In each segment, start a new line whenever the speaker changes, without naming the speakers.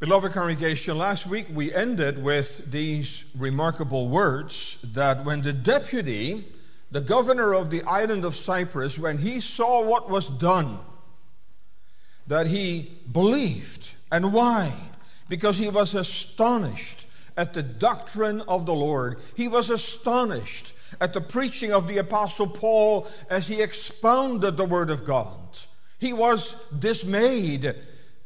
Beloved congregation, last week we ended with these remarkable words that when the deputy, the governor of the island of Cyprus, when he saw what was done, that he believed. And why? Because he was astonished at the doctrine of the Lord. He was astonished at the preaching of the Apostle Paul as he expounded the Word of God. He was dismayed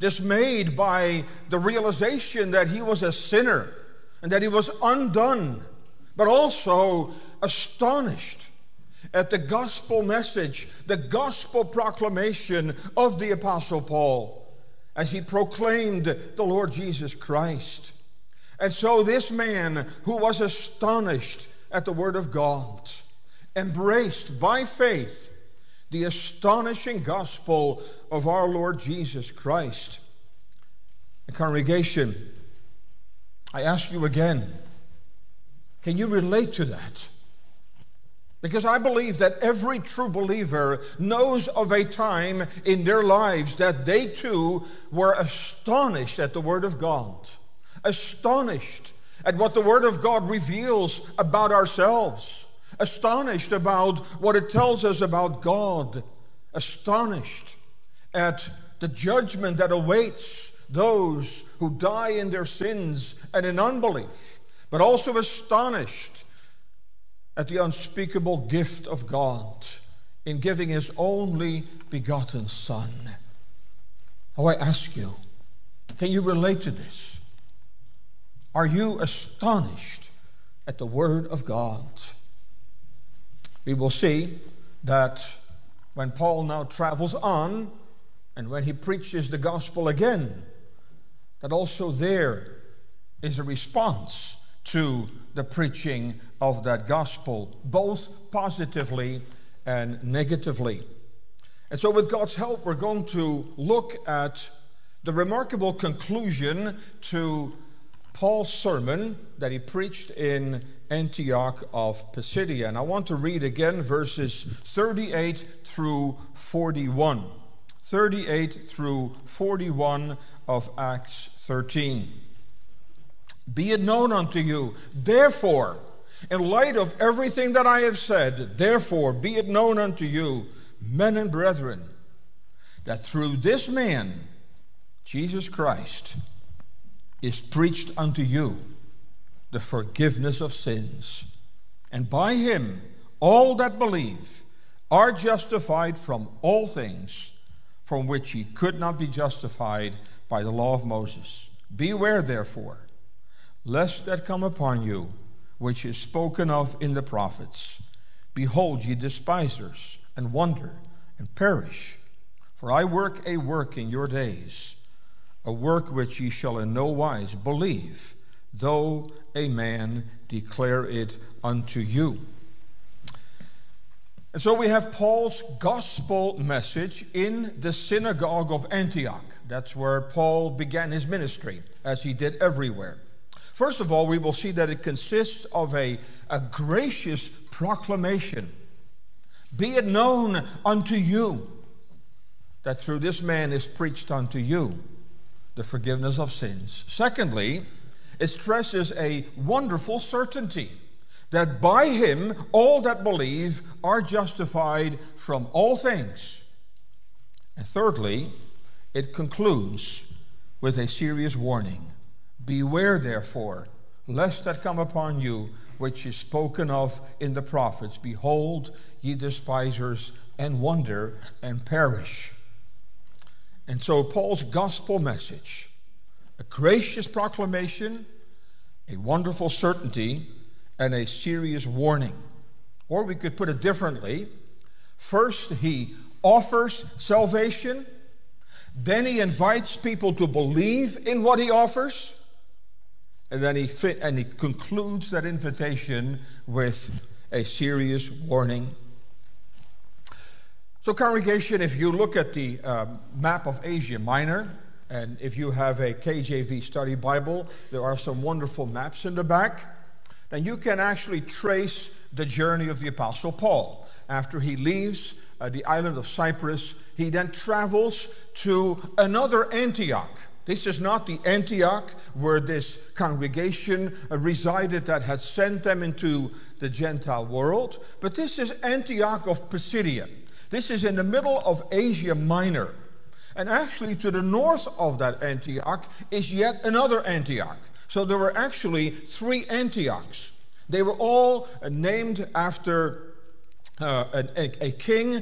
by the realization that he was a sinner and that he was undone, but also astonished at the gospel message, the gospel proclamation of the Apostle Paul as he proclaimed the Lord Jesus Christ. And so this man who was astonished at the Word of God embraced by faith the astonishing gospel of our Lord Jesus Christ. The congregation, I ask you again, can you relate to that? Because I believe that every true believer knows of a time in their lives that they too were astonished at the Word of God, astonished at what the Word of God reveals about ourselves, astonished about what it tells us about God, astonished at the judgment that awaits those who die in their sins and in unbelief, but also astonished at the unspeakable gift of God in giving His only begotten Son. Oh, I ask you, can you relate to this? Are you astonished at the Word of God? We will see that when Paul now travels on and when he preaches the gospel again, that also there is a response to the preaching of that gospel, both positively and negatively. And so with God's help, we're going to look at the remarkable conclusion to Paul's sermon that he preached in Antioch of Pisidia. And I want to read again verses 38 through 41. 38 through 41 of Acts 13. Be it known unto you, therefore, in light of everything that I have said, therefore be it known unto you, men and brethren, that through this man, Jesus Christ, is preached unto you the forgiveness of sins. And by him all that believe are justified from all things from which ye could not be justified by the law of Moses. Beware therefore, lest that come upon you, which is spoken of in the prophets. Behold, ye despisers, and wonder, and perish. For I work a work in your days, a work which ye shall in no wise believe, though a man declare it unto you. And so we have Paul's gospel message in the synagogue of Antioch. That's where Paul began his ministry, as he did everywhere. First of all, we will see that it consists of a gracious proclamation. Be it known unto you that through this man is preached unto you the forgiveness of sins. Secondly, it stresses a wonderful certainty that by him all that believe are justified from all things. And thirdly, it concludes with a serious warning. Beware therefore, lest that come upon you which is spoken of in the prophets. Behold, ye despisers, and wonder, and perish. And so Paul's gospel message, a gracious proclamation, a wonderful certainty, and a serious warning. Or we could put it differently. First, he offers salvation. Then he invites people to believe in what he offers. And then he concludes that invitation with a serious warning. So congregation, if you look at the map of Asia Minor, and if you have a KJV study Bible, there are some wonderful maps in the back. And you can actually trace the journey of the Apostle Paul. After he leaves the island of Cyprus, he then travels to another Antioch, This is not the Antioch where this congregation resided that had sent them into the Gentile world, but this is Antioch of Pisidia. This is in the middle of Asia Minor. And actually to the north of that Antioch is yet another Antioch. So there were actually 3 Antiochs. They were all named after a king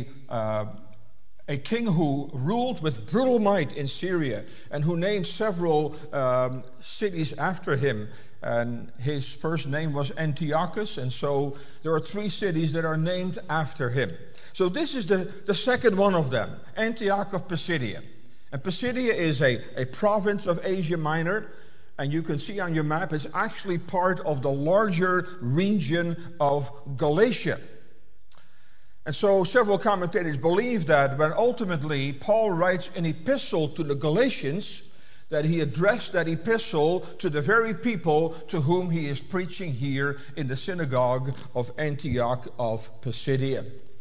who ruled with brutal might in Syria and who named several cities after him. And his first name was Antiochus, and so there are 3 cities that are named after him. So this is the second one of them, Antioch of Pisidia. And Pisidia is a province of Asia Minor, and you can see on your map it's actually part of the larger region of Galatia. And so several commentators believe that when ultimately Paul writes an epistle to the Galatians, that he addressed that epistle to the very people to whom he is preaching here in the synagogue of Antioch of Pisidia.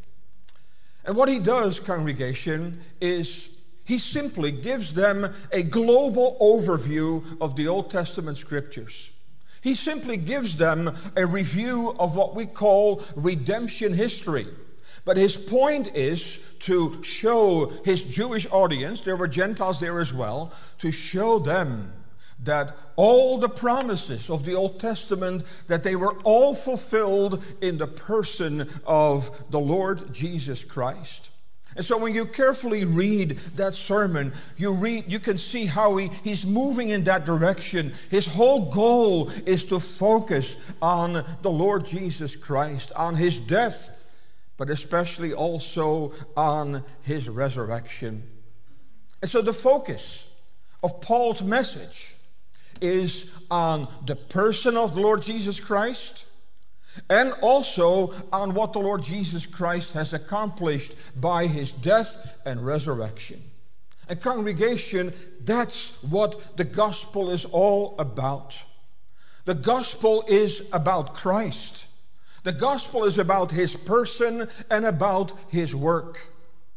And what he does, congregation, is he simply gives them a global overview of the Old Testament scriptures. He simply gives them a review of what we call redemption history. But his point is to show his Jewish audience, there were Gentiles there as well, to show them that all the promises of the Old Testament, that they were all fulfilled in the person of the Lord Jesus Christ. And so when you carefully read that sermon, you can see how he's moving in that direction. His whole goal is to focus on the Lord Jesus Christ, on his death, but especially also on his resurrection. And so the focus of Paul's message is on the person of the Lord Jesus Christ and also on what the Lord Jesus Christ has accomplished by his death and resurrection. And congregation, that's what the gospel is all about. The gospel is about Christ. The gospel is about his person and about his work.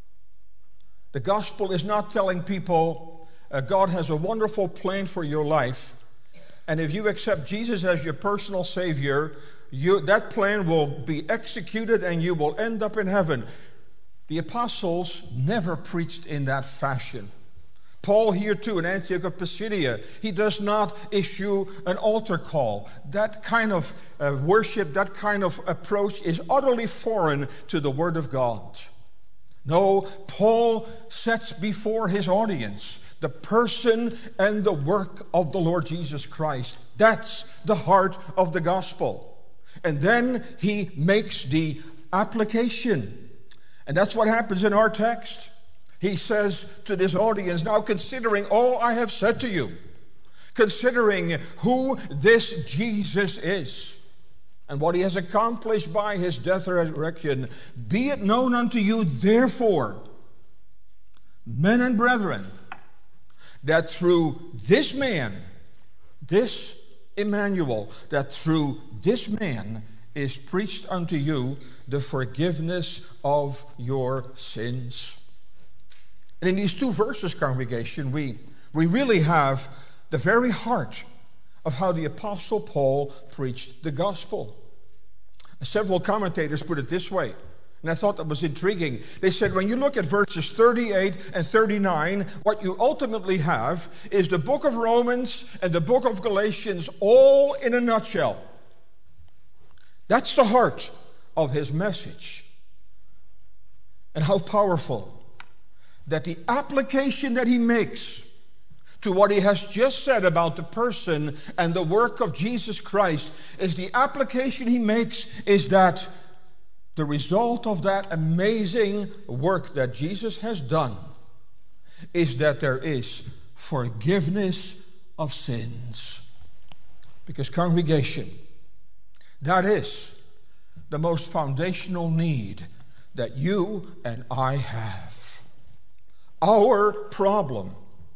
The gospel is not telling people God has a wonderful plan for your life, and if you accept Jesus as your personal Savior, that plan will be executed and you will end up in heaven. The apostles never preached in that fashion. Paul here too in Antioch of Pisidia, he does not issue an altar call. That kind of worship, that kind of approach is utterly foreign to the Word of God. No, Paul sets before his audience the person and the work of the Lord Jesus Christ. That's the heart of the gospel. And then he makes the application. And that's what happens in our text. He says to this audience, now considering all I have said to you, considering who this Jesus is, and what he has accomplished by his death and resurrection, be it known unto you, therefore, men and brethren, that through this man, this Emmanuel, that through this man is preached unto you the forgiveness of your sins. And in these 2 verses, congregation, we really have the very heart of how the Apostle Paul preached the gospel. Several commentators put it this way, and I thought that was intriguing. They said when you look at verses 38 and 39, what you ultimately have is the book of Romans and the book of Galatians all in a nutshell. That's the heart of his message. And how powerful that the application that he makes to what he has just said about the person and the work of Jesus Christ is the application he makes is that the result of that amazing work that Jesus has done is that there is forgiveness of sins. Because congregation, that is the most foundational need that you and I have. Our problem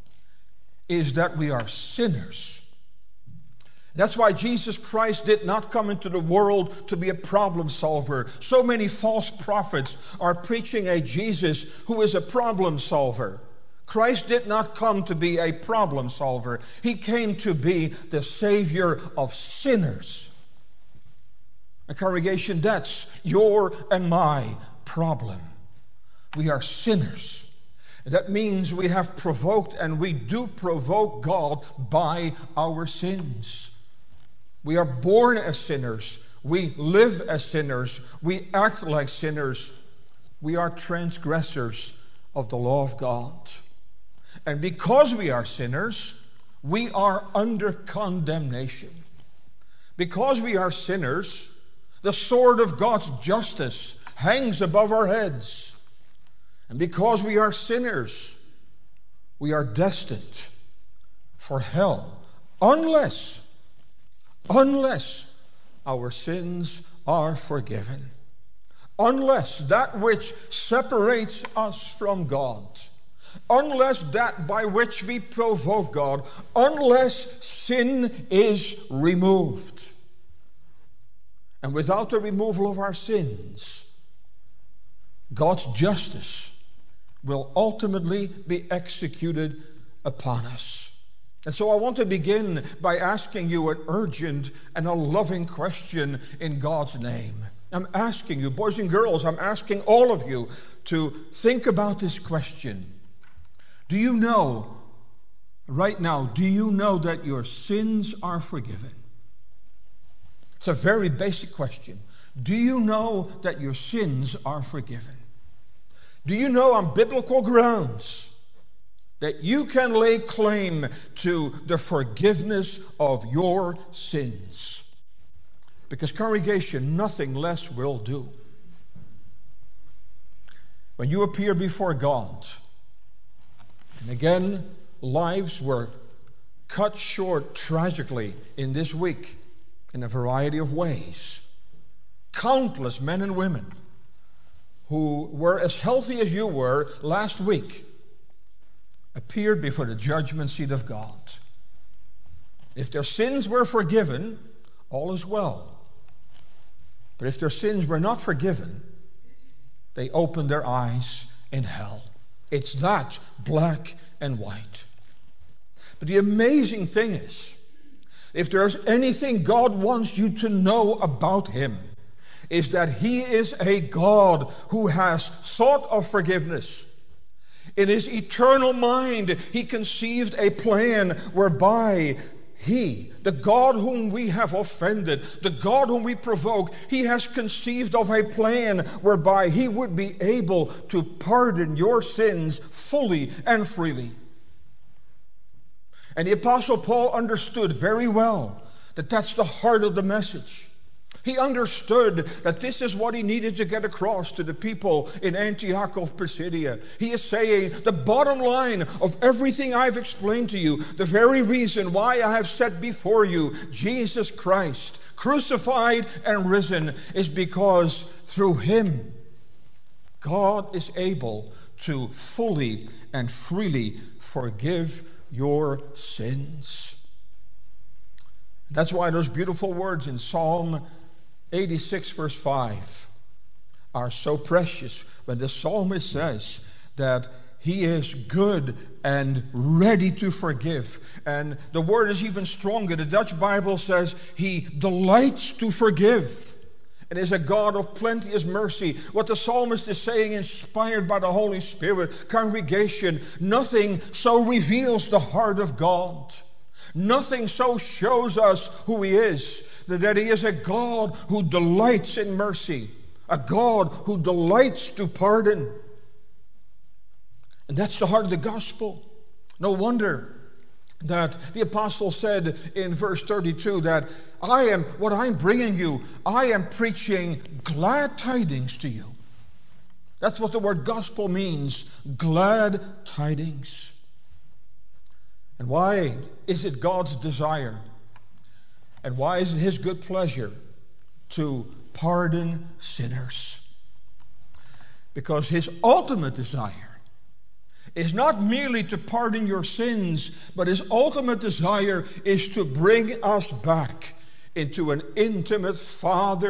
is that we are sinners. That's why Jesus Christ did not come into the world to be a problem solver. So many false prophets are preaching a Jesus who is a problem solver. Christ did not come to be a problem solver. He came to be the Savior of sinners. A congregation, that's your and my problem. We are sinners. That means we have provoked, and we do provoke God by our sins. We are born as sinners. We live as sinners. We act like sinners. We are transgressors of the law of God. And because we are sinners, we are under condemnation. Because we are sinners, the sword of God's justice hangs above our heads. And because we are sinners, we are destined for hell unless our sins are forgiven. Unless that which separates us from God, unless that by which we provoke God, unless sin is removed. And without the removal of our sins, God's justice will ultimately be executed upon us. And so I want to begin by asking you an urgent and a loving question in God's name. I'm asking you, boys and girls, I'm asking all of you to think about this question. Do you know, right now, do you know that your sins are forgiven? It's a very basic question. Do you know that your sins are forgiven? Do you know on biblical grounds that you can lay claim to the forgiveness of your sins? Because, congregation, nothing less will do. When you appear before God, and again, lives were cut short tragically in this week in a variety of ways. Countless men and women who were as healthy as you were last week appeared before the judgment seat of God. If their sins were forgiven, all is well. But if their sins were not forgiven, they opened their eyes in hell. It's that black and white. But the amazing thing is, if there's anything God wants you to know about Him, is that He is a God who has thought of forgiveness. In His eternal mind, He conceived a plan whereby He, the God whom we have offended, the God whom we provoke, He has conceived of a plan whereby He would be able to pardon your sins fully and freely. And the Apostle Paul understood very well that that's the heart of the message. He understood that this is what he needed to get across to the people in Antioch of Pisidia. He is saying the bottom line of everything I've explained to you, the very reason why I have set before you Jesus Christ, crucified and risen, is because through Him, God is able to fully and freely forgive your sins. That's why those beautiful words in Psalm 86 verse 5 are so precious when the psalmist says that He is good and ready to forgive. And the word is even stronger. The Dutch Bible says He delights to forgive and is a God of plenteous mercy. What the psalmist is saying, inspired by the Holy Spirit, congregation, nothing so reveals the heart of God. Nothing so shows us who He is, that He is a God who delights in mercy, a God who delights to pardon. And that's the heart of the gospel. No wonder that the apostle said in verse 32 that what I'm bringing you, I am preaching glad tidings to you. That's what the word gospel means, glad tidings. And why is it God's desire? And why is it His good pleasure to pardon sinners? Because His ultimate desire is not merely to pardon your sins, but His ultimate desire is to bring us back into an intimate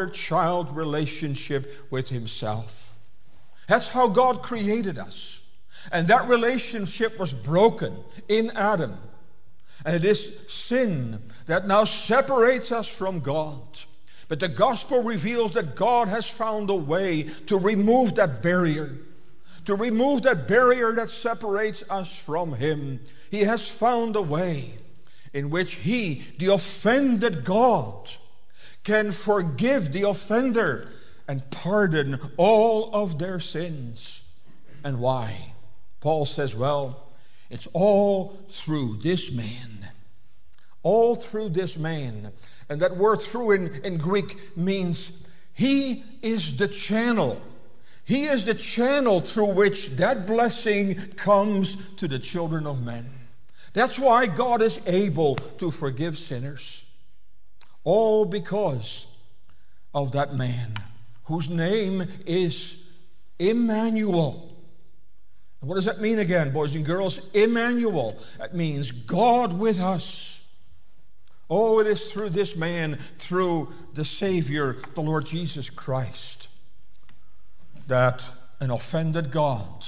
father-child relationship with Himself. That's how God created us. And that relationship was broken in Adam. And it is sin that now separates us from God. But the gospel reveals that God has found a way to remove that barrier. To remove that barrier that separates us from Him. He has found a way in which He, the offended God, can forgive the offender and pardon all of their sins. And why? Paul says, well, it's all through this man. All through this man. And that word through in Greek means He is the channel. He is the channel through which that blessing comes to the children of men. That's why God is able to forgive sinners. All because of that man whose name is Emmanuel. And what does that mean again, boys and girls? Emmanuel. That means God with us. Oh, it is through this man, through the Savior, the Lord Jesus Christ, that an offended God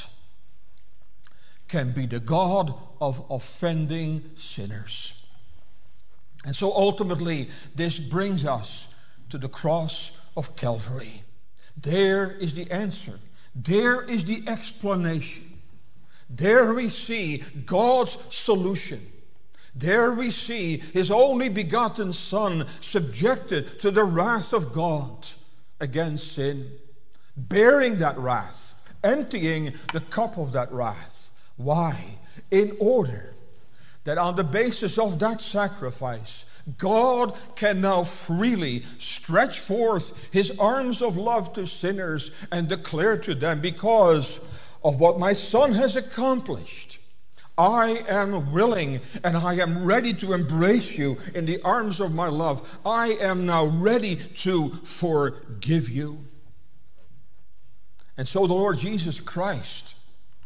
can be the God of offending sinners. And so ultimately, this brings us to the cross of Calvary. There is the answer. There is the explanation. There we see God's solution. There we see His only begotten Son subjected to the wrath of God against sin, bearing that wrath, emptying the cup of that wrath. Why? In order that on the basis of that sacrifice, God can now freely stretch forth His arms of love to sinners and declare to them, because of what my Son has accomplished, I am willing and I am ready to embrace you in the arms of my love. I am now ready to forgive you. And so the Lord Jesus Christ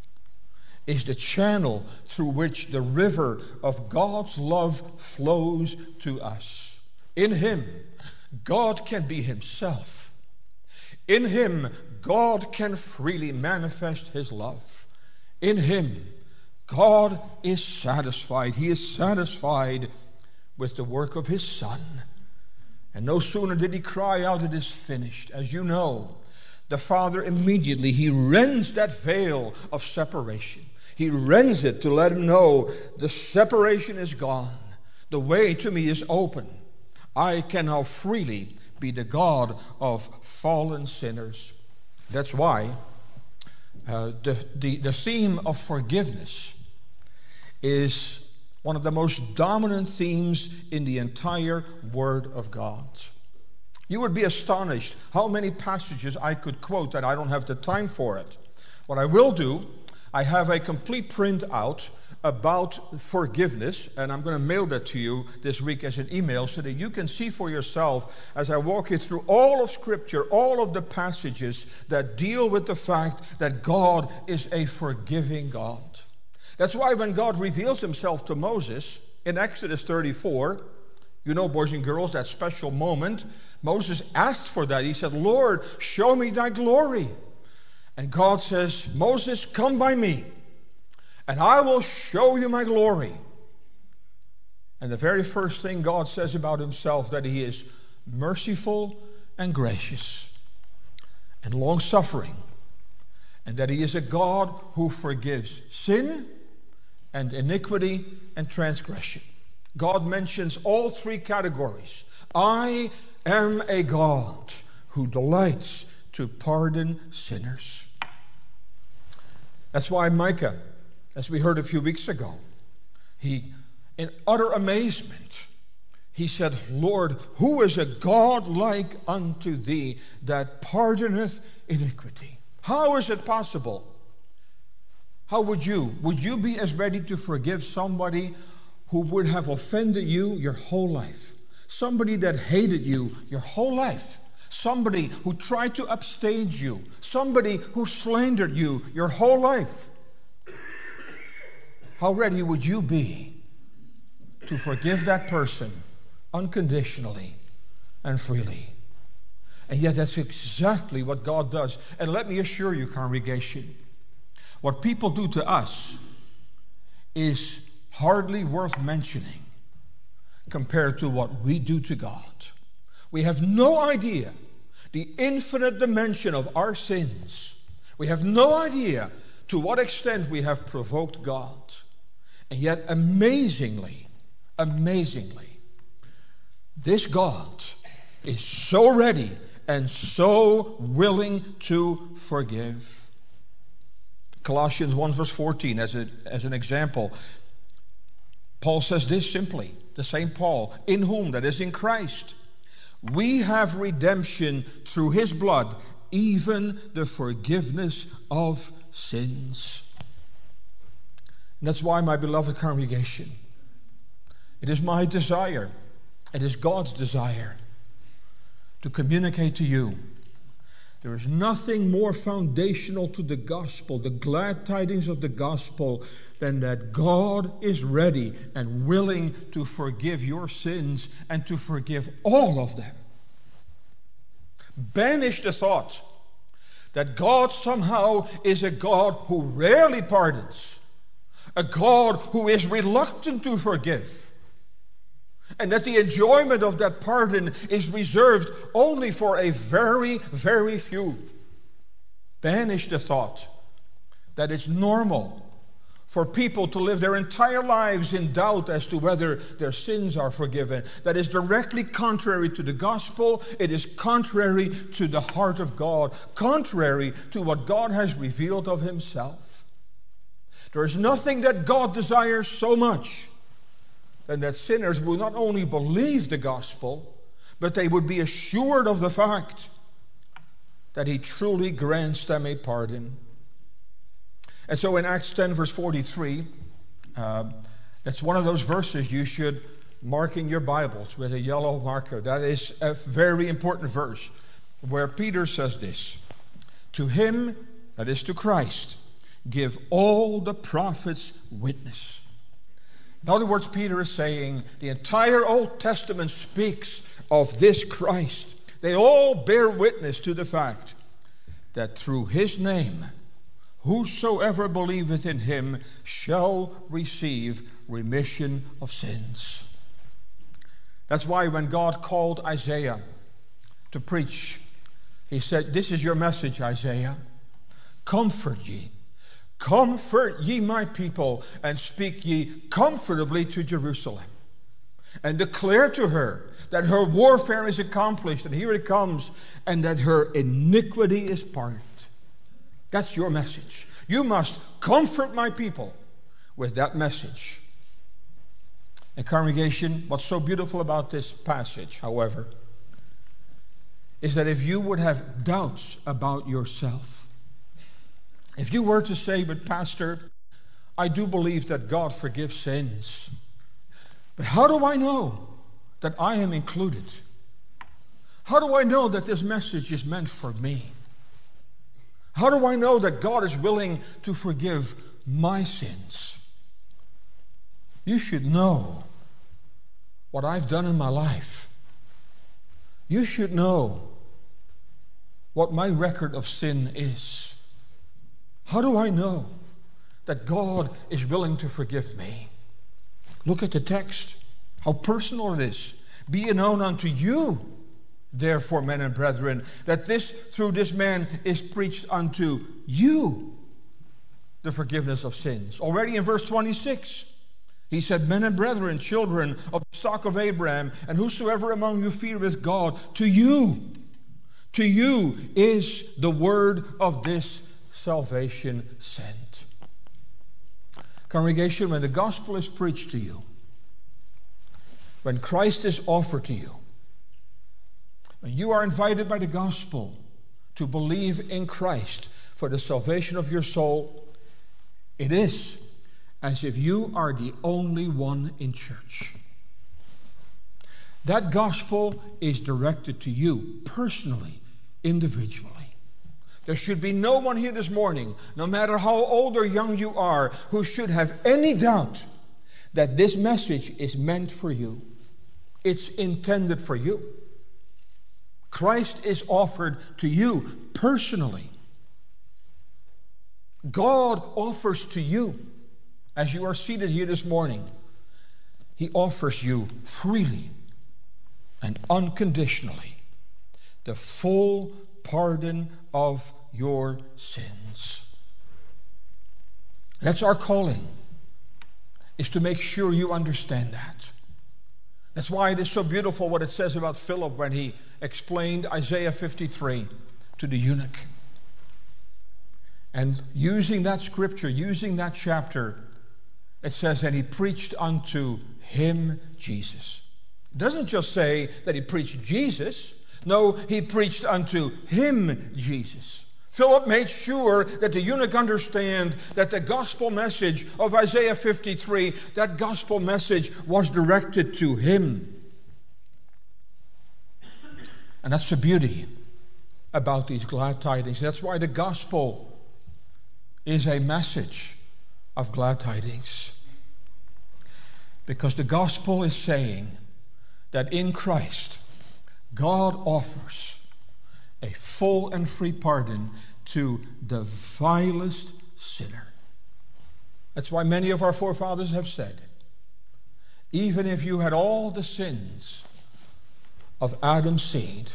is the channel through which the river of God's love flows to us. In Him, God can be Himself. In Him, God can freely manifest His love. In Him, God is satisfied. He is satisfied with the work of His Son. And no sooner did He cry out, "It is finished." As you know, the Father immediately, He rends that veil of separation. He rends it to let Him know the separation is gone. The way to me is open. I can now freely be the God of fallen sinners. That's why the theme of forgiveness is one of the most dominant themes in the entire Word of God. You would be astonished how many passages I could quote, that I don't have the time for it. What I will do, I have a complete printout about forgiveness, and I'm going to mail that to you this week as an email so that you can see for yourself as I walk you through all of Scripture, all of the passages that deal with the fact that God is a forgiving God. That's why when God reveals Himself to Moses in Exodus 34, you know, boys and girls, that special moment, Moses asked for that. He said, "Lord, show me thy glory." And God says, "Moses, come by me, and I will show you my glory." And the very first thing God says about Himself, that He is merciful and gracious and long-suffering, and that He is a God who forgives sin and iniquity and transgression. God mentions all three categories. I am a God who delights to pardon sinners. That's why Micah, as we heard a few weeks ago, he, in utter amazement, he said, "Lord, who is a God like unto thee that pardoneth iniquity?" How is it possible? How would you be as ready to forgive somebody who would have offended you your whole life? Somebody that hated you your whole life? Somebody who tried to upstage you? Somebody who slandered you your whole life? How ready would you be to forgive that person unconditionally and freely? And yet that's exactly what God does. And let me assure you, congregation, What people do to us is hardly worth mentioning compared to what we do to God. We have no idea the infinite dimension of our sins. We have no idea to what extent we have provoked God. And yet, amazingly, this God is so ready and so willing to forgive. Colossians 1 verse 14 as an example. Paul says this simply, the same Paul, in whom, that is in Christ, we have redemption through his blood, even the forgiveness of sins. And that's why, my beloved congregation, it is my desire, it is God's desire to communicate to you. There is nothing more foundational to the gospel, the glad tidings of the gospel, than that God is ready and willing to forgive your sins and to forgive all of them. Banish the thought that God somehow is a God who rarely pardons, a God who is reluctant to forgive, and that the enjoyment of that pardon is reserved only for a very, very few. Banish the thought that it's normal for people to live their entire lives in doubt as to whether their sins are forgiven. That is directly contrary to the gospel. It is contrary to the heart of God, contrary to what God has revealed of himself. There is nothing that God desires so much than that sinners will not only believe the gospel, but they would be assured of the fact that he truly grants them a pardon. And so in Acts 10 verse 43, that's one of those verses you should mark in your Bibles with a yellow marker. That is a very important verse where Peter says this: to him, that is to Christ, give all the prophets witness. In other words, Peter is saying the entire Old Testament speaks of this Christ. They all bear witness to the fact that through his name, whosoever believeth in him shall receive remission of sins. That's why when God called Isaiah to preach, he said, this is your message, Isaiah. Comfort ye. Comfort ye my people, and speak ye comfortably to Jerusalem. And declare to her that her warfare is accomplished, and here it comes, and that her iniquity is pardoned. That's your message. You must comfort my people with that message. And congregation, what's so beautiful about this passage, however, is that if you would have doubts about yourself, if you were to say, but Pastor, I do believe that God forgives sins, but how do I know that I am included? How do I know that this message is meant for me? How do I know that God is willing to forgive my sins? You should know what I've done in my life. You should know what my record of sin is. How do I know that God is willing to forgive me? Look at the text, how personal it is. Be it known unto you, therefore, men and brethren, that through this man is preached unto you the forgiveness of sins. Already in verse 26, he said, men and brethren, children of the stock of Abraham, and whosoever among you feareth God, to you is the word of this salvation sent. Congregation, when the gospel is preached to you, when Christ is offered to you, when you are invited by the gospel to believe in Christ for the salvation of your soul, it is as if you are the only one in church. That gospel is directed to you personally, individually. There should be no one here this morning, no matter how old or young you are, who should have any doubt that this message is meant for you. It's intended for you. Christ is offered to you personally. God offers to you, as you are seated here this morning, He offers you freely and unconditionally the full pardon of your sins. That's our calling, is to make sure you understand that. That's why it is so beautiful what it says about Philip when he explained Isaiah 53 to the eunuch. And using that scripture, using that chapter, it says, and he preached unto him Jesus. It doesn't just say that he preached Jesus. No, he preached unto him Jesus. Philip made sure that the eunuch understand that the gospel message of Isaiah 53, that gospel message was directed to him. And that's the beauty about these glad tidings. That's why the gospel is a message of glad tidings. Because the gospel is saying that in Christ, God offers a full and free pardon to the vilest sinner. That's why many of our forefathers have said, even if you had all the sins of Adam's seed,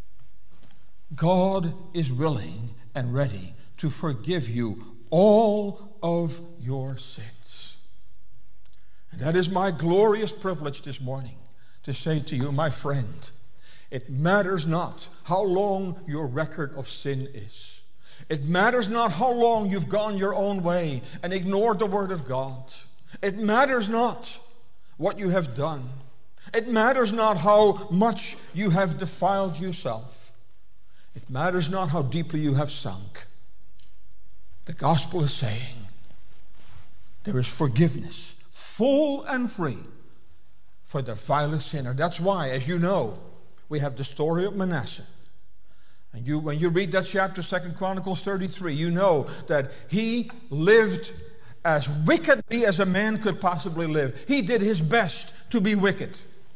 God is willing and ready to forgive you all of your sins. And that is my glorious privilege this morning to say to you, my friend, it matters not how long your record of sin is. It matters not how long you've gone your own way and ignored the Word of God. It matters not what you have done. It matters not how much you have defiled yourself. It matters not how deeply you have sunk. The gospel is saying there is forgiveness, full and free, for the vilest sinner. That's why, as you know, we have the story of Manasseh. And when you read that chapter, 2 Chronicles 33, you know that he lived as wickedly as a man could possibly live. He did his best to be wicked.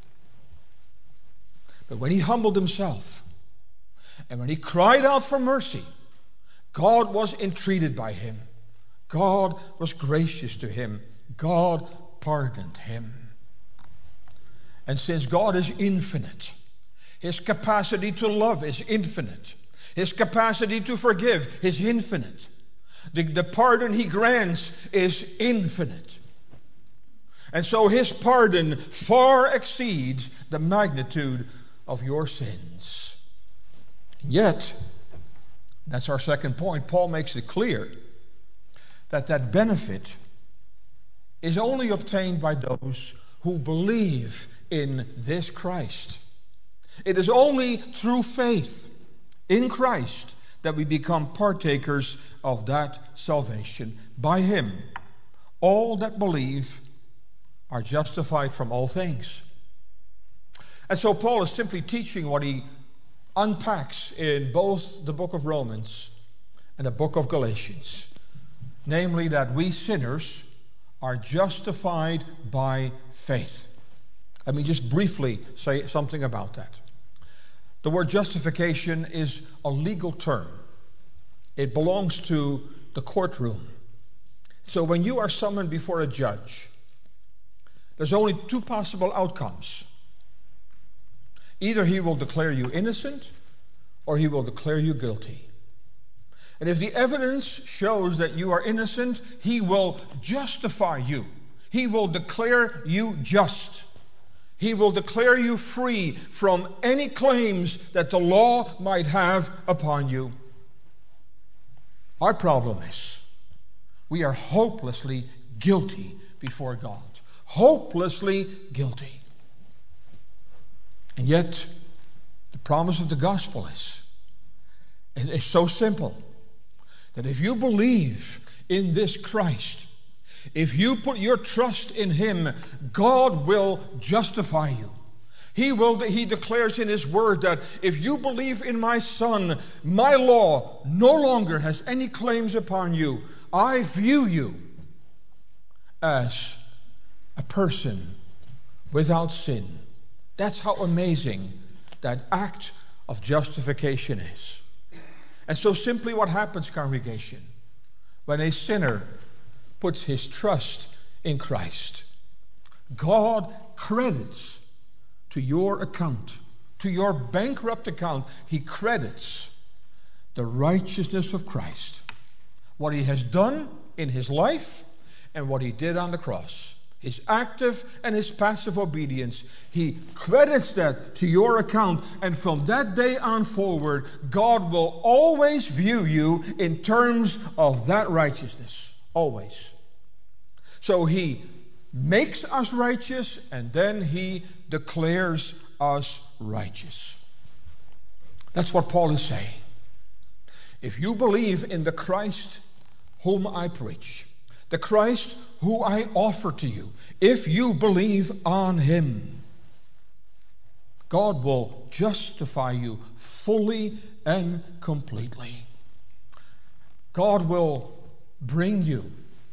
But when he humbled himself, and when he cried out for mercy, God was entreated by him. God was gracious to him. God pardoned him. And since God is infinite, His capacity to love is infinite. His capacity to forgive is infinite. The pardon He grants is infinite. And so His pardon far exceeds the magnitude of your sins. Yet, that's our second point, Paul makes it clear that that benefit is only obtained by those who believe in this Christ. It is only through faith in Christ that we become partakers of that salvation. By Him, all that believe are justified from all things. And so Paul is simply teaching what he unpacks in both the book of Romans and the book of Galatians. Namely, that we sinners are justified by faith. Let me just briefly say something about that. The word justification is a legal term. It belongs to the courtroom. So when you are summoned before a judge, there's only two possible outcomes. Either he will declare you innocent or he will declare you guilty. And if the evidence shows that you are innocent, he will justify you. He will declare you just. He will declare you free from any claims that the law might have upon you. Our problem is we are hopelessly guilty before God. Hopelessly guilty. And yet, the promise of the gospel is, it's so simple, that if you believe in this Christ, if you put your trust in Him, God will justify you. He declares in His word that if you believe in my Son, my law no longer has any claims upon you. I view you as a person without sin. That's how amazing that act of justification is. And so simply what happens, congregation? when a sinner puts his trust in Christ. God credits to your account, to your bankrupt account, He credits the righteousness of Christ. What He has done in His life and what He did on the cross. His active and His passive obedience. He credits that to your account. And from that day on forward, God will always view you in terms of that righteousness. Always. So He makes us righteous, and then He declares us righteous. That's what Paul is saying. If you believe in the Christ whom I preach, the Christ who I offer to you, if you believe on Him, God will justify you fully and completely. God will bring you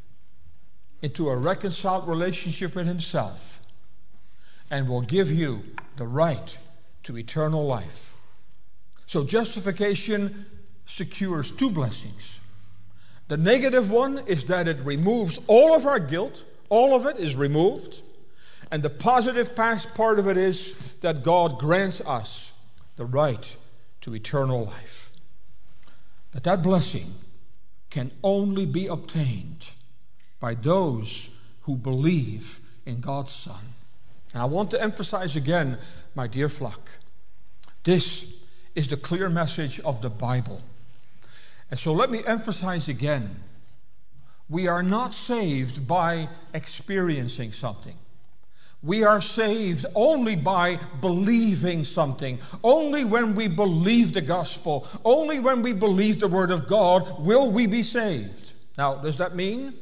into a reconciled relationship with Himself and will give you the right to eternal life. So justification secures two blessings. The negative one is that it removes all of our guilt. All of it is removed. And the positive part of it is that God grants us the right to eternal life. But that blessing can only be obtained by those who believe in God's Son. And I want to emphasize again, my dear flock, this is the clear message of the Bible. And so let me emphasize again, we are not saved by experiencing something. We are saved only by believing something. Only when we believe the gospel, only when we believe the Word of God, will we be saved. Now, does that mean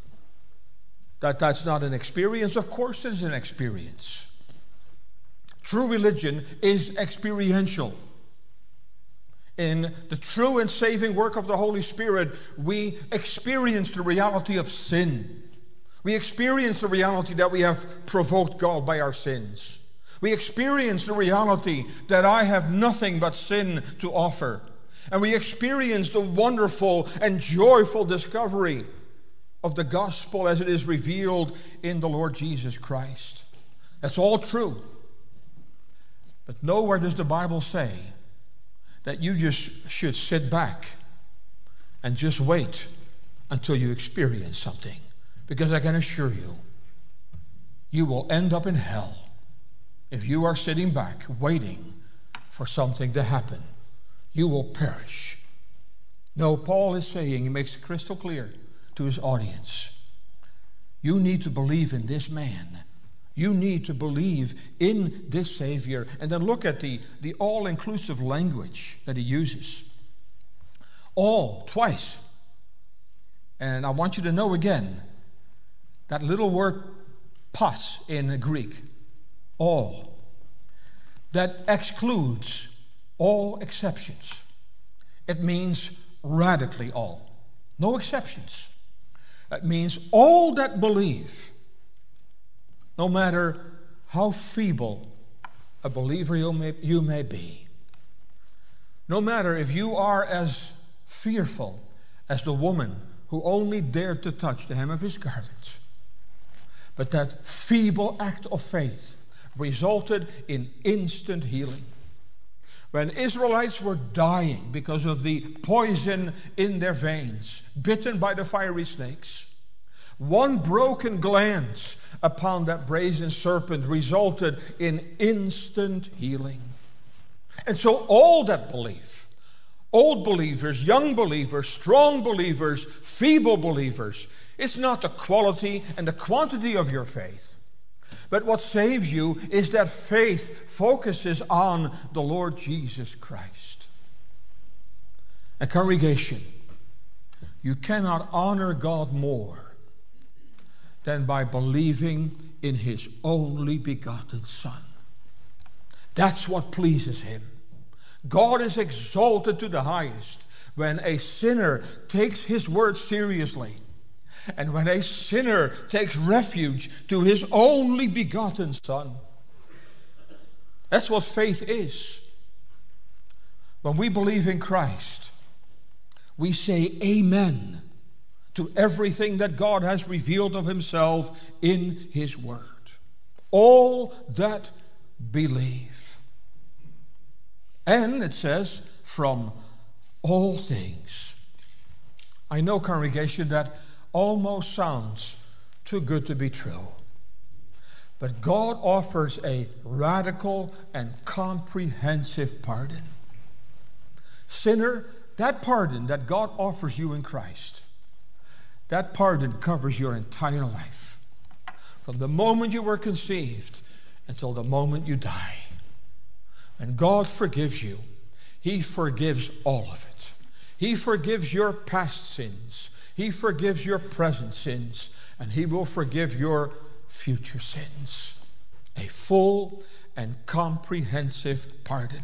that that's not an experience? Of course it is an experience. True religion is experiential. In the true and saving work of the Holy Spirit, we experience the reality of sin. We experience the reality that we have provoked God by our sins. We experience the reality that I have nothing but sin to offer. And we experience the wonderful and joyful discovery of the gospel as it is revealed in the Lord Jesus Christ. That's all true. But nowhere does the Bible say that you just should sit back and just wait until you experience something. Because I can assure you, you will end up in hell if you are sitting back waiting for something to happen. You will perish. No, Paul is saying, he makes it crystal clear to his audience, you need to believe in this man. You need to believe in this Savior. And then look at the all-inclusive language that he uses. All, twice. And I want you to know again, that little word pas in Greek, all, that excludes all exceptions. It means radically all. No exceptions. That means all that believe, no matter how feeble a believer you may be. No matter if you are as fearful as the woman who only dared to touch the hem of his garment. But that feeble act of faith resulted in instant healing. When Israelites were dying because of the poison in their veins, bitten by the fiery snakes, one broken glance upon that brazen serpent resulted in instant healing. And so all that believe, old believers, young believers, strong believers, feeble believers, it's not the quality and the quantity of your faith. But what saves you is that faith focuses on the Lord Jesus Christ. A congregation, you cannot honor God more than by believing in His only begotten Son. That's what pleases Him. God is exalted to the highest when a sinner takes His word seriously, and when a sinner takes refuge to His only begotten Son. That's what faith is. When we believe in Christ, we say amen to everything that God has revealed of himself in his word. All that believe. And it says, from all things. I know, congregation, that almost sounds too good to be true. But God offers a radical and comprehensive pardon. Sinner, that pardon that God offers you in Christ, that pardon covers your entire life. From the moment you were conceived until the moment you die. And God forgives you. He forgives all of it. He forgives your past sins. He forgives your present sins. And He will forgive your future sins. A full and comprehensive pardon.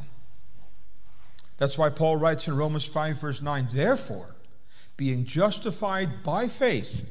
That's why Paul writes in Romans 5 verse 9, therefore, being justified by faith,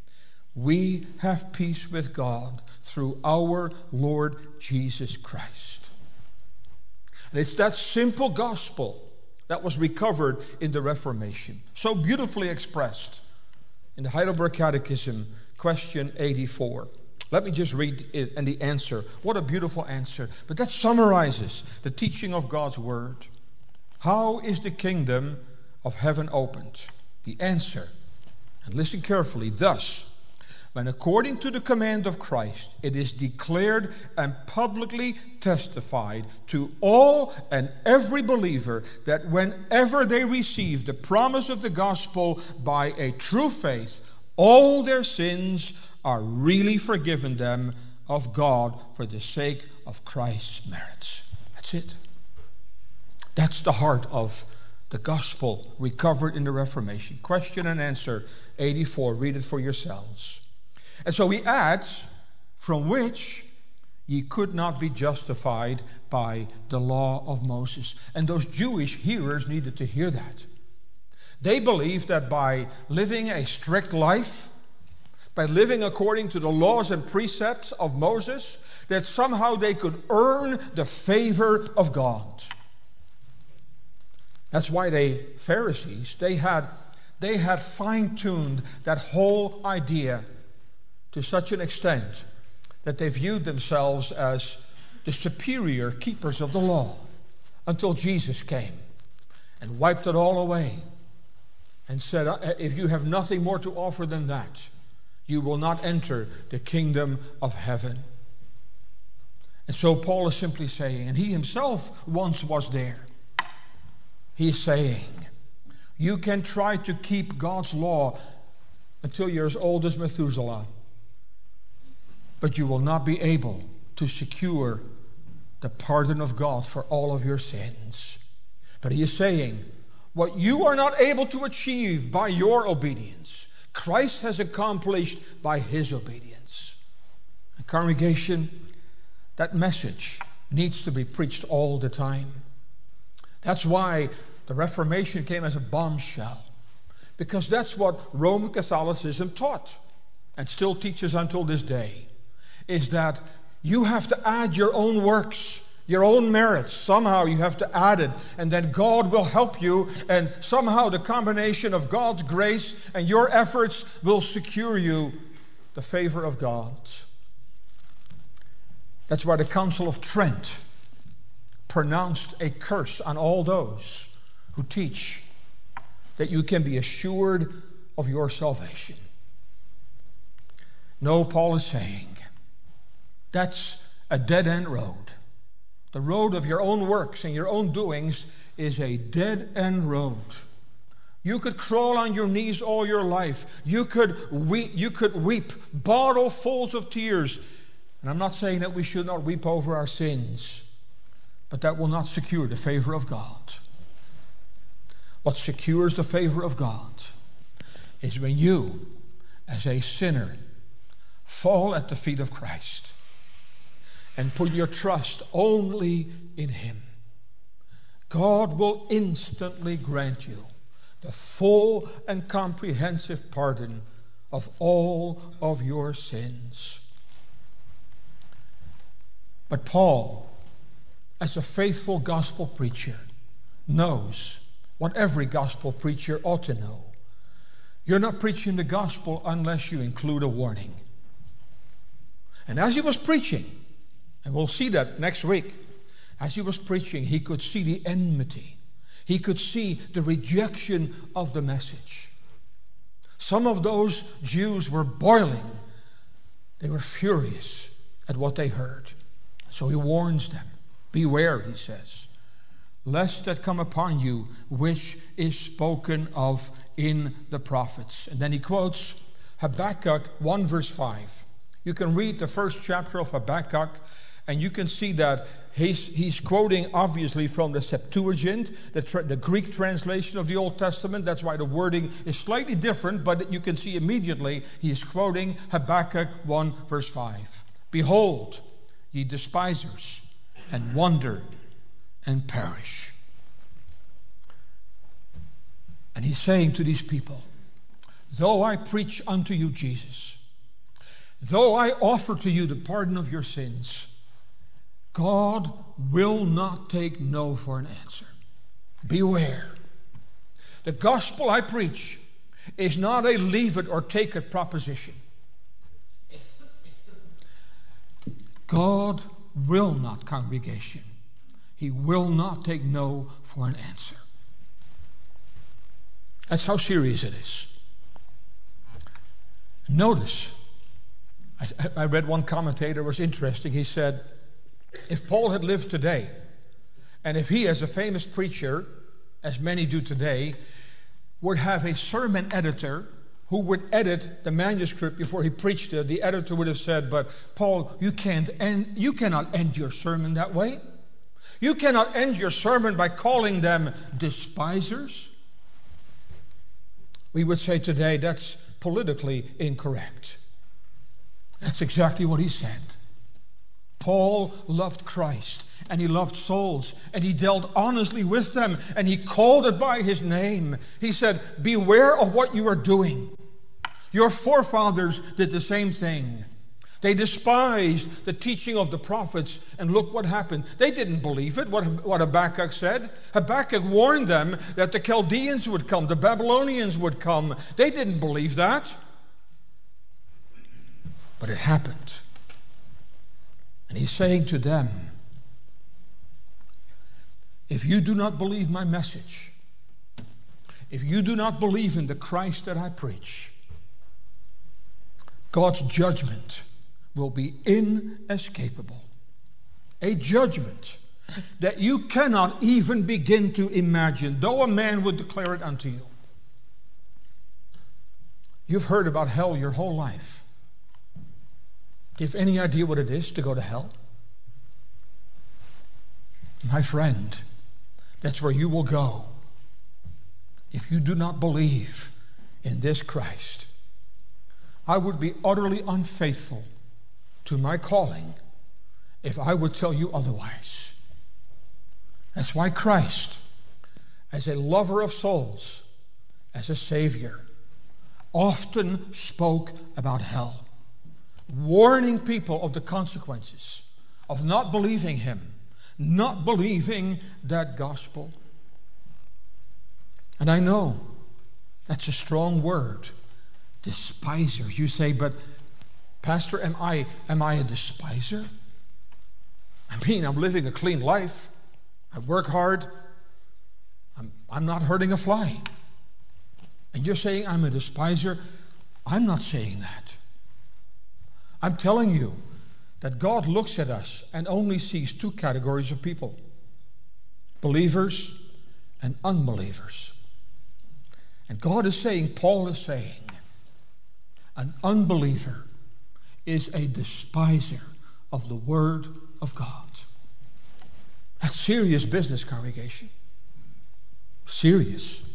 we have peace with God through our Lord Jesus Christ. And it's that simple gospel that was recovered in the Reformation, so beautifully expressed in the Heidelberg Catechism, question 84. Let me just read it and the answer. What a beautiful answer. But that summarizes the teaching of God's Word. How is the kingdom of heaven opened? The answer, and listen carefully, thus, when according to the command of Christ, it is declared and publicly testified to all and every believer that whenever they receive the promise of the gospel by a true faith, all their sins are really forgiven them of God for the sake of Christ's merits. That's it. That's the heart of the gospel recovered in the Reformation. Question and answer 84. Read it for yourselves. And so he adds, from which ye could not be justified by the law of Moses. And those Jewish hearers needed to hear that. They believed that by living a strict life, by living according to the laws and precepts of Moses, that somehow they could earn the favor of God. That's why the Pharisees, they had fine-tuned that whole idea to such an extent that they viewed themselves as the superior keepers of the law until Jesus came and wiped it all away and said, if you have nothing more to offer than that, you will not enter the kingdom of heaven. And so Paul is simply saying, and he himself once was there, he's saying, you can try to keep God's law until you're as old as Methuselah, but you will not be able to secure the pardon of God for all of your sins. But he is saying, what you are not able to achieve by your obedience, Christ has accomplished by his obedience. And congregation, that message needs to be preached all the time. That's why the Reformation came as a bombshell, because that's what Roman Catholicism taught and still teaches until this day, is that you have to add your own works, your own merits. Somehow you have to add it, and then God will help you, and somehow the combination of God's grace and your efforts will secure you the favor of God. That's why the Council of Trent pronounced a curse on all those who teach that you can be assured of your salvation. No, Paul is saying, that's a dead-end road. The road of your own works and your own doings is a dead-end road. You could crawl on your knees all your life. You could weep bottlefuls of tears. And I'm not saying that we should not weep over our sins, but that will not secure the favor of God. What secures the favor of God is when you, as a sinner, fall at the feet of Christ and put your trust only in Him. God will instantly grant you the full and comprehensive pardon of all of your sins. But Paul, as a faithful gospel preacher, knows what every gospel preacher ought to know. You're not preaching the gospel unless you include a warning. And as he was preaching, and we'll see that next week, as he was preaching, he could see the enmity. He could see the rejection of the message. Some of those Jews were boiling. They were furious at what they heard. So he warns them. Beware, he says, lest that come upon you which is spoken of in the prophets. And then he quotes Habakkuk 1 verse 5. You can read the first chapter of Habakkuk, and you can see that he's quoting obviously from the Septuagint, the Greek translation of the Old Testament. That's why the wording is slightly different, but you can see immediately he's quoting Habakkuk 1 verse 5. Behold, ye despisers, and wonder and perish. And he's saying to these people, though I preach unto you Jesus, though I offer to you the pardon of your sins, God will not take no for an answer. Beware. The gospel I preach is not a leave it or take it proposition. God will not, congregation. He will not take no for an answer. That's how serious it is. Notice, I read one commentator, was interesting. He said, if Paul had lived today, and if he, as a famous preacher, as many do today, would have a sermon editor who would edit the manuscript before he preached it, the editor would have said, but Paul, you cannot end your sermon that way. You cannot end your sermon by calling them despisers. We would say today that's politically incorrect. That's exactly what he said. Paul loved Christ, and he loved souls, and he dealt honestly with them, and he called it by his name. He said, beware of what you are doing. Your forefathers did the same thing. They despised the teaching of the prophets, and look what happened. They didn't believe it, what Habakkuk said. Habakkuk warned them that the Chaldeans would come, the Babylonians would come. They didn't believe that. But it happened. And he's saying to them, if you do not believe my message, if you do not believe in the Christ that I preach, God's judgment will be inescapable. A judgment that you cannot even begin to imagine, though a man would declare it unto you. You've heard about hell your whole life. Do you have any idea what it is to go to hell? My friend, that's where you will go if you do not believe in this Christ. I would be utterly unfaithful to my calling if I would tell you otherwise. That's why Christ, as a lover of souls, as a Savior, often spoke about hell, warning people of the consequences of not believing him, not believing that gospel. And I know that's a strong word, despisers. You say, but Pastor, am I a despiser? I mean, I'm living a clean life. I work hard. I'm not hurting a fly. And you're saying I'm a despiser? I'm not saying that. I'm telling you that God looks at us and only sees two categories of people: believers and unbelievers. And God is saying, Paul is saying, an unbeliever is a despiser of the Word of God. That's serious business, congregation. Serious.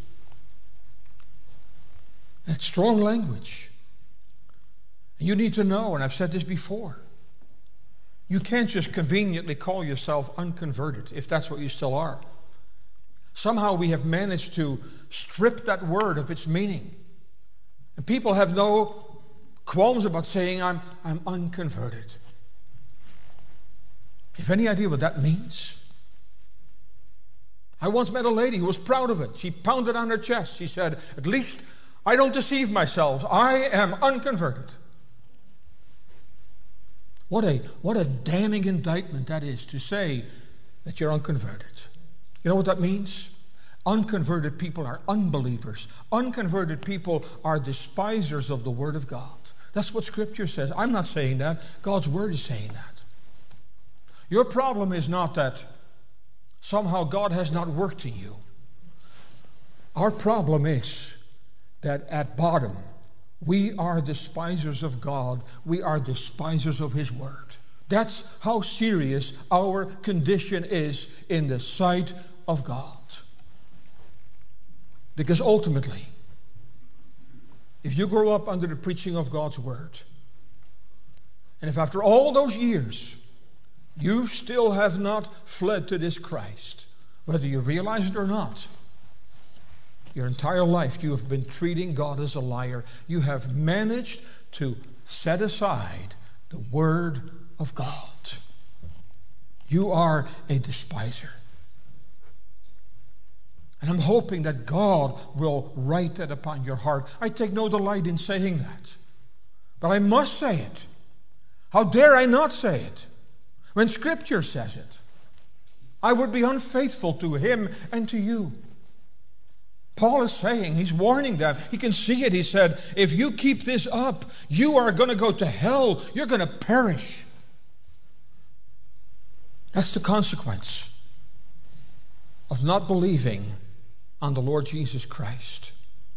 That's strong language. You need to know, and I've said this before, you can't just conveniently call yourself unconverted, if that's what you still are. Somehow we have managed to strip that word of its meaning. And people have no qualms about saying, I'm unconverted. You have any idea what that means? I once met a lady who was proud of it. She pounded on her chest. She said, at least I don't deceive myself. I am unconverted. What a damning indictment that is, to say that you're unconverted. You know what that means? Unconverted people are unbelievers. Unconverted people are despisers of the Word of God. That's what Scripture says. I'm not saying that. God's Word is saying that. Your problem is not that somehow God has not worked in you. Our problem is that at bottom, we are despisers of God. We are despisers of His Word. That's how serious our condition is in the sight of God. Because ultimately, if you grow up under the preaching of God's Word, and if after all those years, you still have not fled to this Christ, whether you realize it or not, your entire life you have been treating God as a liar. You have managed to set aside the Word of God. You are a despiser. And I'm hoping that God will write that upon your heart. I take no delight in saying that. But I must say it. How dare I not say it when Scripture says it? I would be unfaithful to Him and to you. Paul is saying, he's warning that. He can see it. He said, if you keep this up, you are going to go to hell. You're going to perish. That's the consequence of not believing on the Lord Jesus Christ.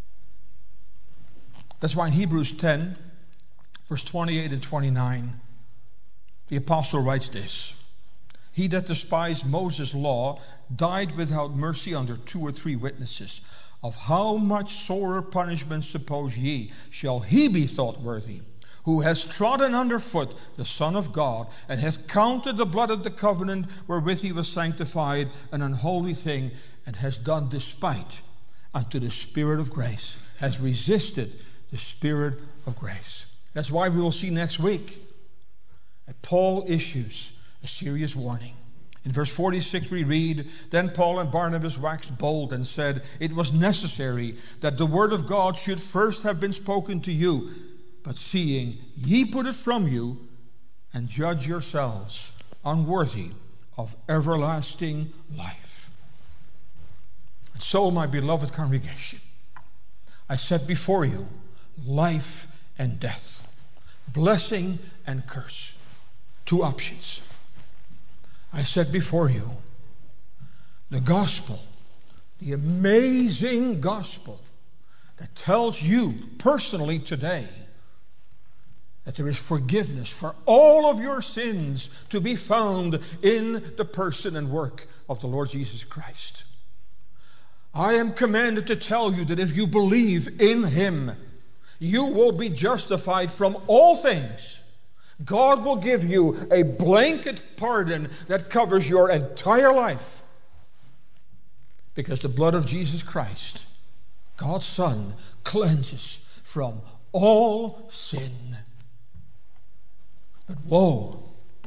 That's why in Hebrews 10, verse 28 and 29, the apostle writes this: He that despised Moses' law died without mercy under 2 or 3 witnesses. Of how much sorer punishment, suppose ye, shall he be thought worthy, who has trodden under foot the Son of God, and has counted the blood of the covenant wherewith he was sanctified an unholy thing, and has done despite unto the Spirit of grace, has resisted the Spirit of grace. That's why we will see next week that Paul issues a serious warning. In verse 46 we read, Then Paul and Barnabas waxed bold and said, It was necessary that the word of God should first have been spoken to you, but seeing ye put it from you, and judge yourselves unworthy of everlasting life. And so, my beloved congregation, I set before you life and death, blessing and curse. 2 options. I set before you the gospel, the amazing gospel that tells you personally today that there is forgiveness for all of your sins to be found in the person and work of the Lord Jesus Christ. I am commanded to tell you that if you believe in Him, you will be justified from all things. God will give you a blanket pardon that covers your entire life, because the blood of Jesus Christ, God's Son, cleanses from all sin. But woe,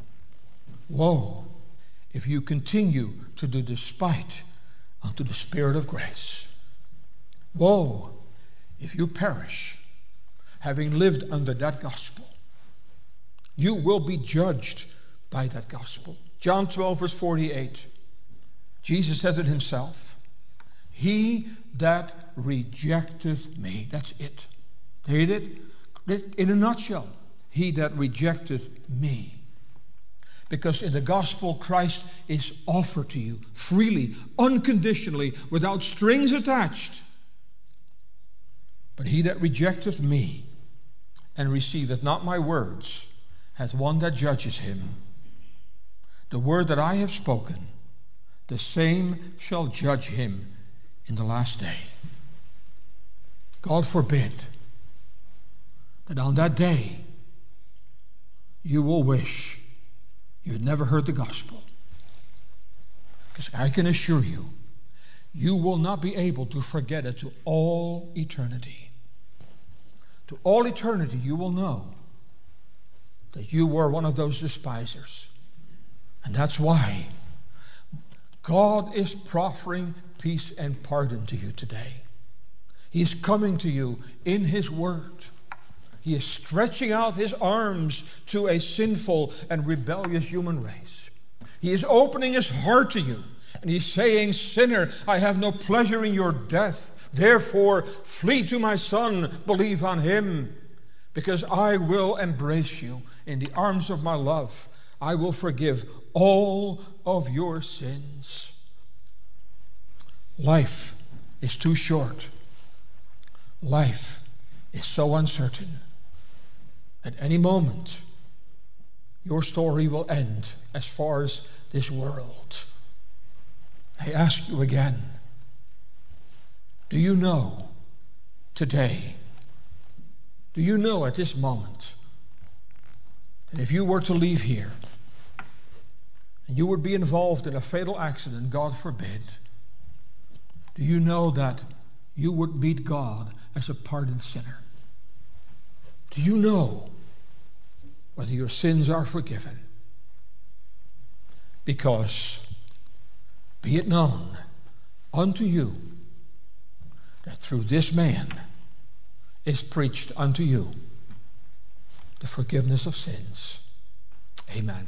woe, if you continue to do despite unto the Spirit of grace. Woe, if you perish, having lived under that gospel. You will be judged by that gospel. John 12, verse 48. Jesus says it Himself. He that rejecteth me. That's it. There it is. In a nutshell, he that rejecteth me. Because in the gospel, Christ is offered to you freely, unconditionally, without strings attached. But he that rejecteth me and receiveth not my words hath one that judges him. The word that I have spoken, the same shall judge him in the last day. God forbid that on that day you will wish you had never heard the gospel. Because I can assure you, you will not be able to forget it to all eternity. To all eternity you will know that you were one of those despisers. And that's why God is proffering peace and pardon to you today. He is coming to you in His Word. He is stretching out His arms to a sinful and rebellious human race. He is opening His heart to you, and He's saying, "Sinner, I have no pleasure in your death. Therefore, flee to my Son, believe on Him, because I will embrace you in the arms of my love. I will forgive all of your sins." Life is too short. Life is so uncertain. At any moment, your story will end as far as this world. I ask you again, do you know today, do you know at this moment, that if you were to leave here and you would be involved in a fatal accident, God forbid, do you know that you would meet God as a pardoned sinner? Do you know whether your sins are forgiven? Because be it known unto you that through this man is preached unto you the forgiveness of sins. Amen.